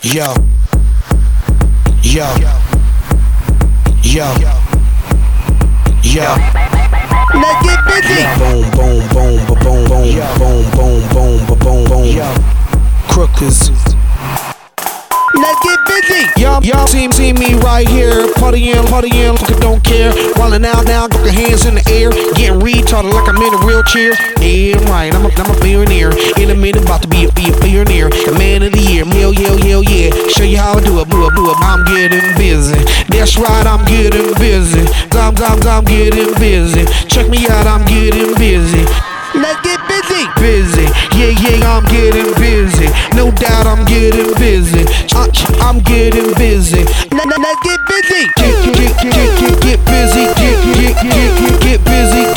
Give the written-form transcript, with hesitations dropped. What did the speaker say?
Yo, yo, yo, yo. Let's get busy. Boom, boom, boom, boom, boom, boom, boom, boom, boom, boom, boom. Crookers. Let's get busy. Y'all see me right here, partying, fucking don't care. Wildin' out now, got your hands in the air, getting retarded like I'm in a wheelchair. Yeah, right, I'm a billionaire. In a minute, about to be a billionaire. The man of the year, hell yeah. Show you how I do it, I'm getting busy. That's right, I'm getting busy. I'm getting busy. Check me out, I'm getting busy. Let's get busy. Busy, yeah, I'm getting busy. No doubt I'm getting busy. I'm getting busy. Let's get busy. Get busy, get busy.